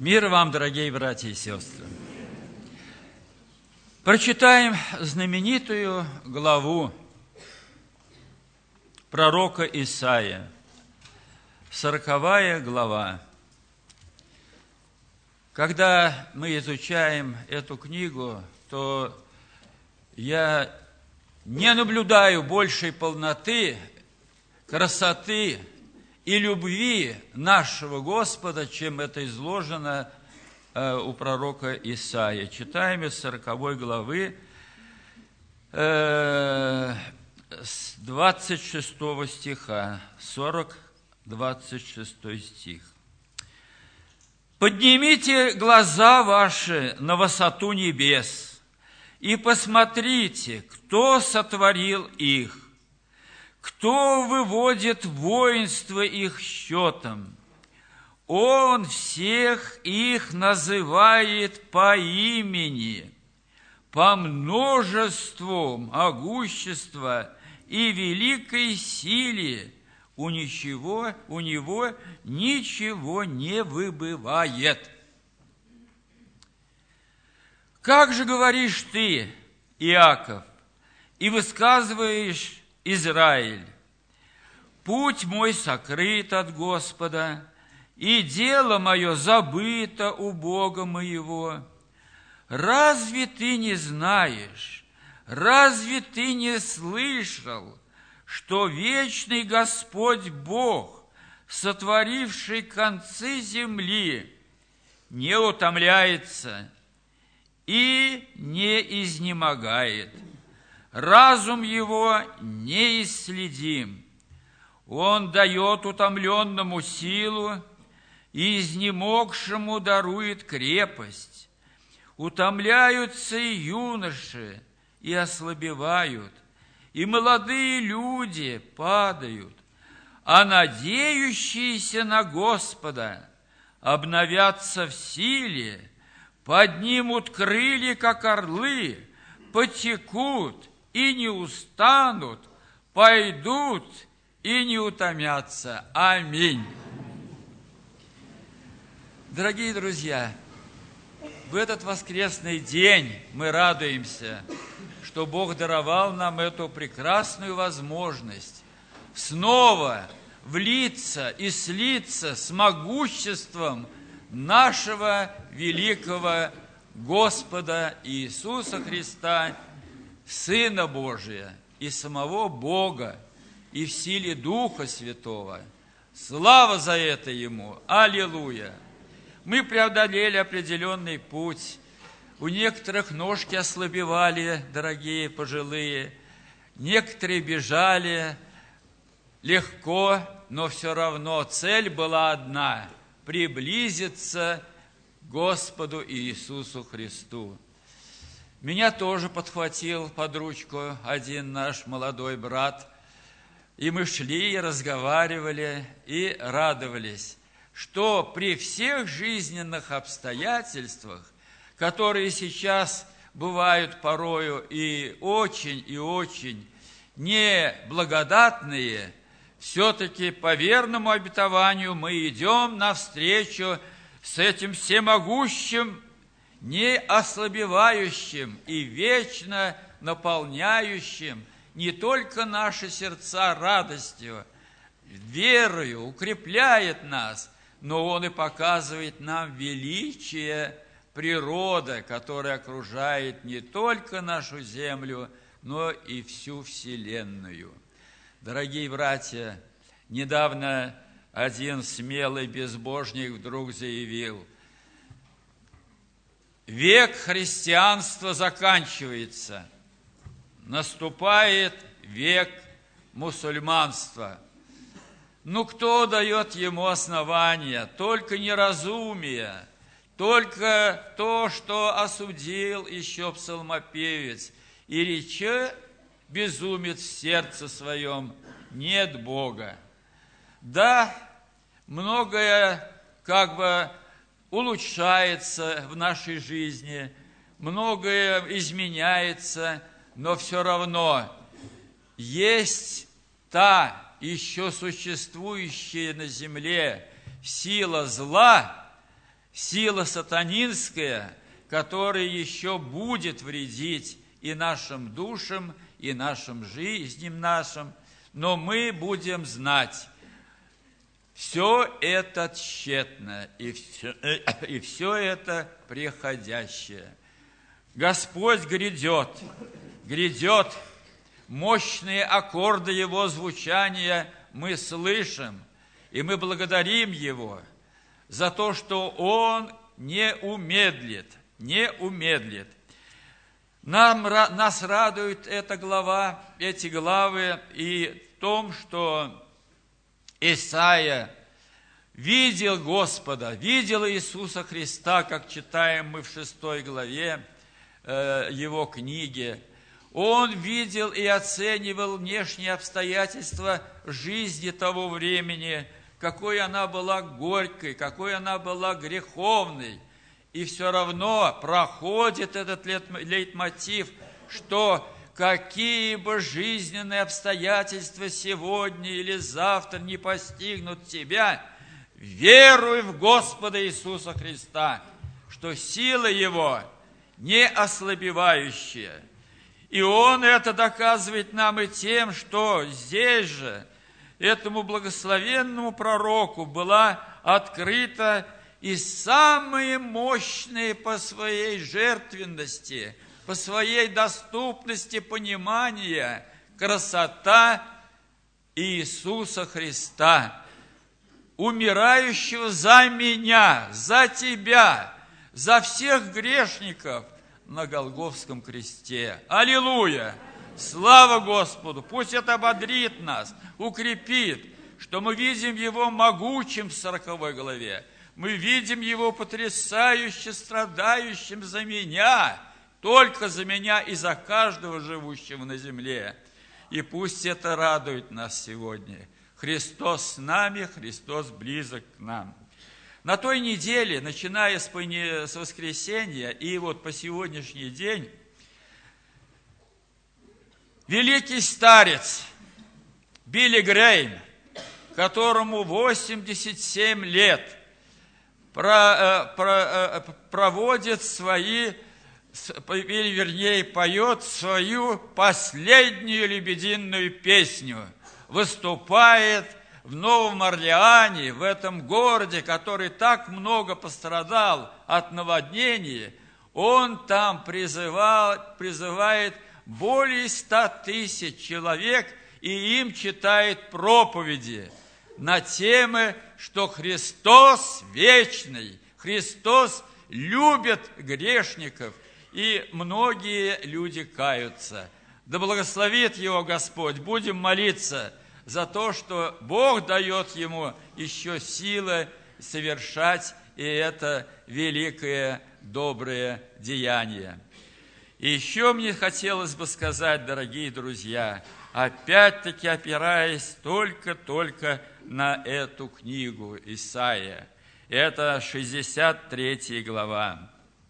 Мир вам, дорогие братья и сестры! Прочитаем знаменитую главу пророка Исаия, 40 глава. Когда мы изучаем эту книгу, то я не наблюдаю большей полноты, красоты и любви нашего Господа, чем это изложено у пророка Исаии. Читаем из 40 главы, с 26 стиха, 26 стих. «Поднимите глаза ваши на высоту небес и посмотрите, кто сотворил их, кто выводит воинство их счетом. Он всех их называет по имени, по множеству могущества и великой силе. У него ничего не выбывает. Как же говоришь ты, Иаков, и высказываешь, Израиль: путь мой сокрыт от Господа, и дело мое забыто у Бога моего. Разве ты не знаешь, разве ты не слышал, что вечный Господь Бог, сотворивший концы земли, не утомляется и не изнемогает? Разум его неисследим. Он дает утомленному силу, и изнемогшему дарует крепость. Утомляются и юноши, и ослабевают, и молодые люди падают, а надеющиеся на Господа обновятся в силе, поднимут крылья, как орлы, потекут и не устанут, пойдут и не утомятся. Аминь. Дорогие друзья, в этот воскресный день мы радуемся, что Бог даровал нам эту прекрасную возможность снова влиться и слиться с могуществом нашего великого Господа Иисуса Христа, Сына Божия и самого Бога, и в силе Духа Святого. Слава за это Ему! Аллилуйя! Мы преодолели определенный путь. У некоторых ножки ослабевали, дорогие пожилые. Некоторые бежали легко, но все равно цель была одна – приблизиться к Господу Иисусу Христу. Меня тоже подхватил под ручку один наш молодой брат, и мы шли, и разговаривали, и радовались, что при всех жизненных обстоятельствах, которые сейчас бывают порою и очень неблагодатные, все-таки по верному обетованию мы идем навстречу с этим всемогущим, не ослабевающим и вечно наполняющим не только наши сердца радостью, верою, укрепляет нас, но Он и показывает нам величие природы, которая окружает не только нашу землю, но и всю вселенную. Дорогие братья, недавно один смелый безбожник вдруг заявил: век христианства заканчивается, наступает век мусульманства. Ну, кто дает ему основания? Только неразумие, только то, что осудил еще псалмопевец. И рече безумец в сердце своем: нет Бога. Да, многое улучшается в нашей жизни, многое изменяется, но все равно есть та еще существующая на земле сила зла, сила сатанинская, которая еще будет вредить и нашим душам, и нашим жизням нашим, но мы будем знать, все это тщетно, и все это приходящее. Господь грядет, мощные аккорды Его звучания мы слышим, и мы благодарим Его за то, что Он не умедлит. Нас радует эта глава, эти главы и в том, что Исаия видел Господа, видел Иисуса Христа, как читаем мы в 6 главе его книги. Он видел и оценивал внешние обстоятельства жизни того времени, какой она была горькой, какой она была греховной. И все равно проходит этот лейтмотив, что какие бы жизненные обстоятельства сегодня или завтра не постигнут тебя, веруй в Господа Иисуса Христа, что сила Его не ослабевающая. И Он это доказывает нам и тем, что здесь же этому благословенному пророку была открыта и самые мощные по своей жертвенности, по своей доступности понимания красота Иисуса Христа, умирающего за меня, за тебя, за всех грешников на Голгофском кресте. Аллилуйя! Слава Господу! Пусть это ободрит нас, укрепит, что мы видим Его могучим в 40 главе. Мы видим Его потрясающе страдающим за меня, только за меня и за каждого живущего на земле. И пусть это радует нас сегодня. Христос с нами, Христос близок к нам. На той неделе, начиная с воскресенья и вот по сегодняшний день, великий старец Билли Грэйм, которому 87 лет, проводит свои, или вернее поет свою последнюю лебединую песню, выступает в Новом Орлеане, в этом городе, который так много пострадал от наводнений. Он там призывает более 100 тысяч человек, и им читает проповеди на темы, что Христос вечный, Христос любит грешников, и многие люди каются. Да благословит его Господь. Будем молиться за то, что Бог дает ему еще силы совершать и это великое доброе деяние. И еще мне хотелось бы сказать, дорогие друзья, опять-таки опираясь только на эту книгу Исаия. Это 63 глава.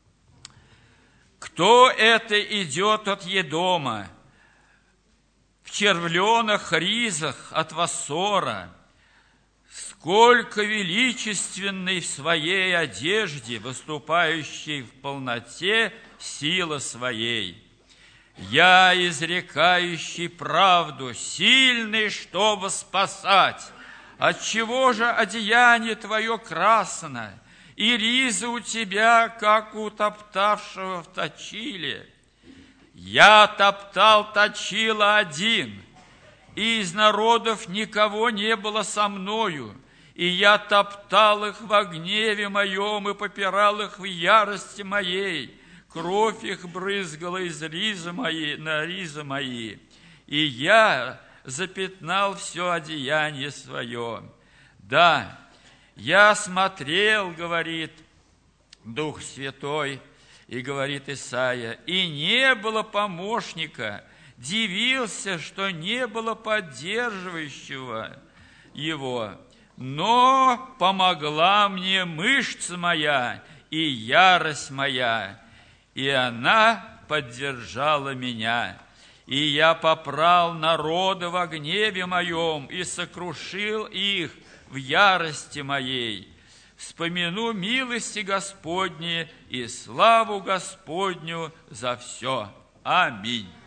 «Кто это идет от Едома, в червленых ризах от Вассора, сколько величественный в своей одежде, выступающий в полноте силы своей! Я, изрекающий правду, сильный, чтобы спасать. Отчего же одеяние твое красно, и риза у тебя, как у топтавшего в точиле? Я топтал точила один, и из народов никого не было со мною, и я топтал их во гневе моем и попирал их в ярости моей. Кровь их брызгала из ризы моей, на ризы мои, и я запятнал все одеяние свое. Да, я смотрел, говорит Дух Святой, и говорит Исаия, и не было помощника, дивился, что не было поддерживающего его, но помогла мне мышца моя и ярость моя, и она поддержала меня. И я попрал народа во гневе моем и сокрушил их в ярости моей. вспомяну милости Господни и славу Господню за все. Аминь.